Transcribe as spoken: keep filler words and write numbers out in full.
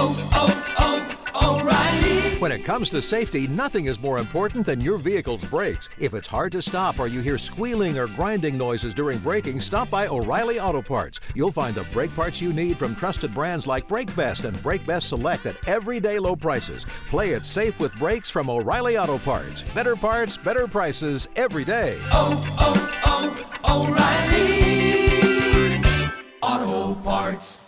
oh, oh, O'Reilly. When it comes to safety, nothing is more important than your vehicle's brakes. If it's hard to stop or you hear squealing or grinding noises during braking, stop by O'Reilly Auto Parts. You'll find the brake parts you need from trusted brands like Brake Best and Brake Best Select at everyday low prices. Play it safe with brakes from O'Reilly Auto Parts. Better parts, better prices every day. Oh, oh, oh, O'Reilly Auto Parts.